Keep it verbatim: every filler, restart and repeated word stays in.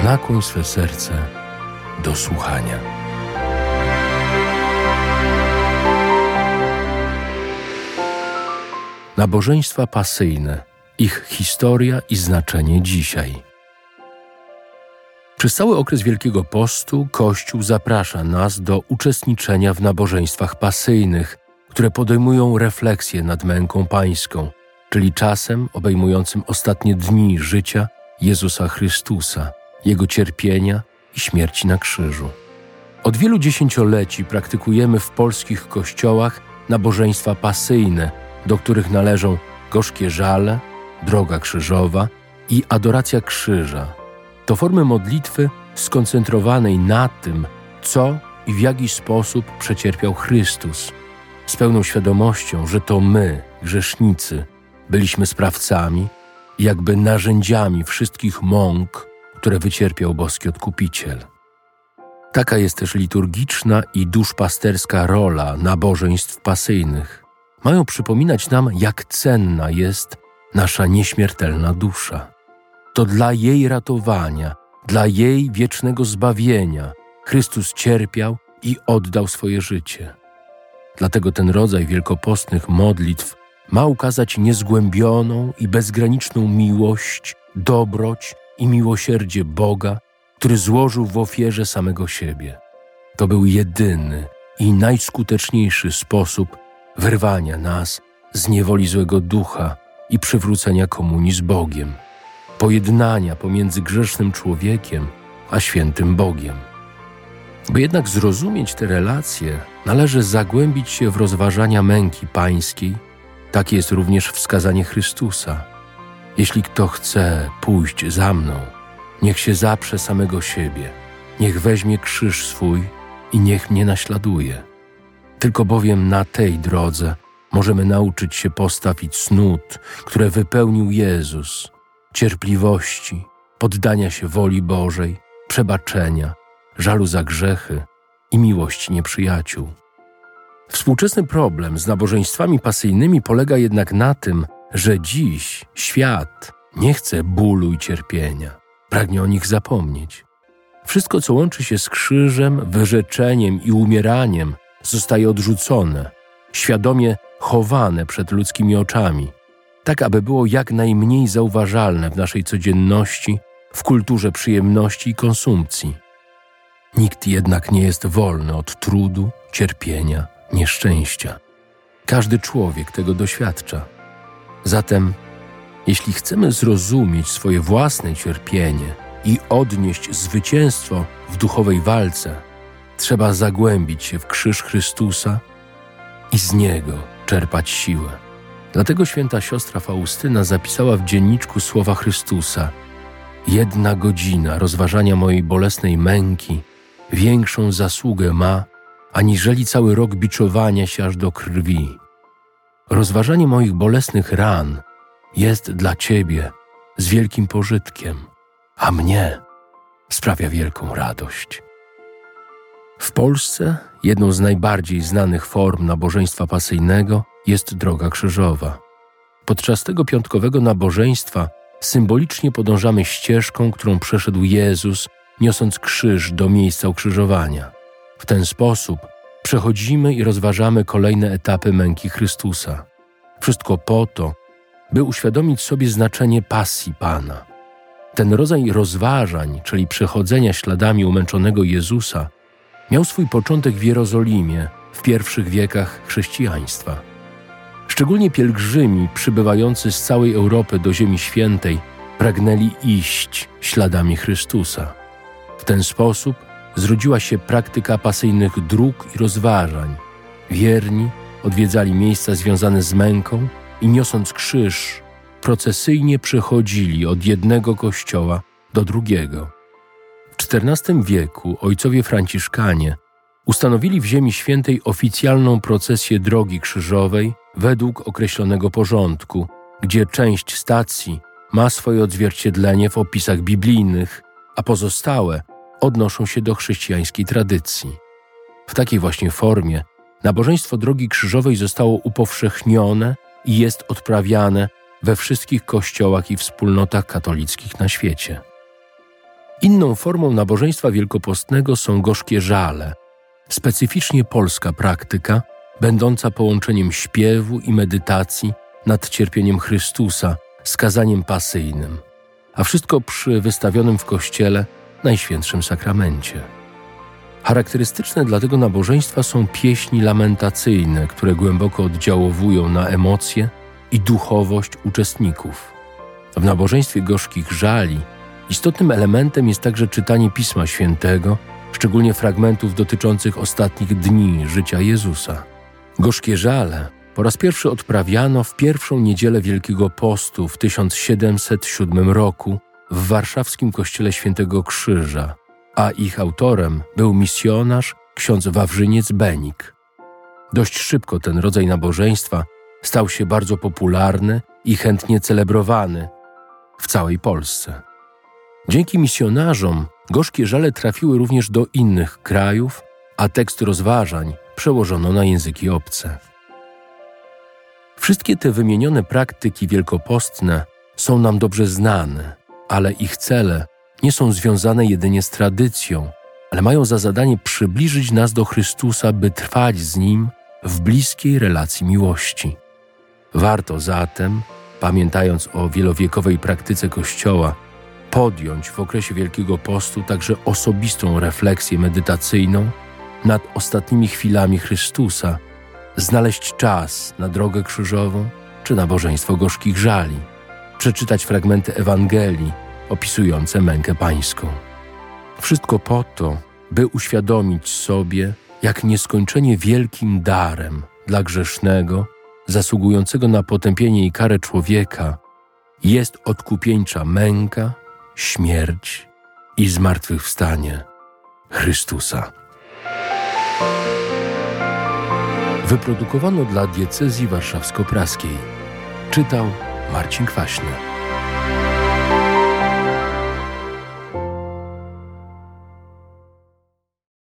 nakłoń swe serce do słuchania. Nabożeństwa pasyjne, ich historia i znaczenie dzisiaj. Przez cały okres Wielkiego Postu Kościół zaprasza nas do uczestniczenia w nabożeństwach pasyjnych, które podejmują refleksję nad męką pańską, czyli czasem obejmującym ostatnie dni życia Jezusa Chrystusa, Jego cierpienia i śmierci na krzyżu. Od wielu dziesięcioleci praktykujemy w polskich kościołach nabożeństwa pasyjne, do których należą gorzkie żale, droga krzyżowa i adoracja krzyża. To formy modlitwy skoncentrowanej na tym, co i w jaki sposób przecierpiał Chrystus, z pełną świadomością, że to my, grzesznicy, byliśmy sprawcami i jakby narzędziami wszystkich mąk, które wycierpiał boski Odkupiciel. Taka jest też liturgiczna i duszpasterska rola nabożeństw pasyjnych. Mają przypominać nam, jak cenna jest nasza nieśmiertelna dusza. To dla jej ratowania, dla jej wiecznego zbawienia Chrystus cierpiał i oddał swoje życie. Dlatego ten rodzaj wielkopostnych modlitw ma ukazać niezgłębioną i bezgraniczną miłość, dobroć i miłosierdzie Boga, który złożył w ofierze samego siebie. To był jedyny i najskuteczniejszy sposób wyrwania nas z niewoli złego ducha i przywrócenia komunii z Bogiem, pojednania pomiędzy grzesznym człowiekiem a świętym Bogiem. By jednak zrozumieć te relacje, należy zagłębić się w rozważania męki pańskiej. Takie jest również wskazanie Chrystusa. Jeśli kto chce pójść za mną, niech się zaprze samego siebie, niech weźmie krzyż swój i niech mnie naśladuje. Tylko bowiem na tej drodze możemy nauczyć się postaw i cnót, które wypełnił Jezus, cierpliwości, poddania się woli Bożej, przebaczenia, żalu za grzechy i miłości nieprzyjaciół. Współczesny problem z nabożeństwami pasyjnymi polega jednak na tym, że dziś świat nie chce bólu i cierpienia, pragnie o nich zapomnieć. Wszystko, co łączy się z krzyżem, wyrzeczeniem i umieraniem, zostaje odrzucone, świadomie chowane przed ludzkimi oczami, tak aby było jak najmniej zauważalne w naszej codzienności, w kulturze przyjemności i konsumpcji. Nikt jednak nie jest wolny od trudu, cierpienia, nieszczęścia. Każdy człowiek tego doświadcza. Zatem, jeśli chcemy zrozumieć swoje własne cierpienie i odnieść zwycięstwo w duchowej walce, trzeba zagłębić się w krzyż Chrystusa i z Niego czerpać siłę. Dlatego święta siostra Faustyna zapisała w dzienniczku słowa Chrystusa: jedna godzina rozważania mojej bolesnej męki większą zasługę ma, aniżeli cały rok biczowania się aż do krwi. Rozważanie moich bolesnych ran jest dla Ciebie z wielkim pożytkiem, a mnie sprawia wielką radość. W Polsce jedną z najbardziej znanych form nabożeństwa pasyjnego jest droga krzyżowa. Podczas tego piątkowego nabożeństwa symbolicznie podążamy ścieżką, którą przeszedł Jezus, niosąc krzyż do miejsca ukrzyżowania. W ten sposób przechodzimy i rozważamy kolejne etapy męki Chrystusa. Wszystko po to, by uświadomić sobie znaczenie pasji Pana. Ten rodzaj rozważań, czyli przechodzenia śladami umęczonego Jezusa, miał swój początek w Jerozolimie w pierwszych wiekach chrześcijaństwa. Szczególnie pielgrzymi przybywający z całej Europy do Ziemi Świętej pragnęli iść śladami Chrystusa. W ten sposób zrodziła się praktyka pasyjnych dróg i rozważań. Wierni odwiedzali miejsca związane z męką i niosąc krzyż, procesyjnie przechodzili od jednego kościoła do drugiego. W czternastym wieku ojcowie franciszkanie ustanowili w Ziemi Świętej oficjalną procesję drogi krzyżowej według określonego porządku, gdzie część stacji ma swoje odzwierciedlenie w opisach biblijnych, a pozostałe odnoszą się do chrześcijańskiej tradycji. W takiej właśnie formie nabożeństwo drogi krzyżowej zostało upowszechnione i jest odprawiane we wszystkich kościołach i wspólnotach katolickich na świecie. Inną formą nabożeństwa wielkopostnego są gorzkie żale, specyficznie polska praktyka, będąca połączeniem śpiewu i medytacji nad cierpieniem Chrystusa z kazaniem pasyjnym, a wszystko przy wystawionym w kościele Najświętszym Sakramencie. Charakterystyczne dla tego nabożeństwa są pieśni lamentacyjne, które głęboko oddziałowują na emocje i duchowość uczestników. W nabożeństwie gorzkich żali istotnym elementem jest także czytanie Pisma Świętego, szczególnie fragmentów dotyczących ostatnich dni życia Jezusa. Gorzkie żale po raz pierwszy odprawiano w pierwszą niedzielę Wielkiego Postu w tysiąc siedemset siódmym roku w warszawskim kościele Świętego Krzyża, a ich autorem był misjonarz ksiądz Wawrzyniec Benik. Dość szybko ten rodzaj nabożeństwa stał się bardzo popularny i chętnie celebrowany w całej Polsce. Dzięki misjonarzom gorzkie żale trafiły również do innych krajów, a tekst rozważań przełożono na języki obce. Wszystkie te wymienione praktyki wielkopostne są nam dobrze znane, ale ich cele nie są związane jedynie z tradycją, ale mają za zadanie przybliżyć nas do Chrystusa, by trwać z Nim w bliskiej relacji miłości. Warto zatem, pamiętając o wielowiekowej praktyce Kościoła, podjąć w okresie Wielkiego Postu także osobistą refleksję medytacyjną nad ostatnimi chwilami Chrystusa, znaleźć czas na drogę krzyżową czy nabożeństwo gorzkich żali, przeczytać fragmenty Ewangelii opisujące mękę pańską. Wszystko po to, by uświadomić sobie, jak nieskończenie wielkim darem dla grzesznego, zasługującego na potępienie i karę człowieka jest odkupieńcza męka, śmierć i zmartwychwstanie Chrystusa. Wyprodukowano dla diecezji warszawsko-praskiej. Czytał Marcin Kwaśny.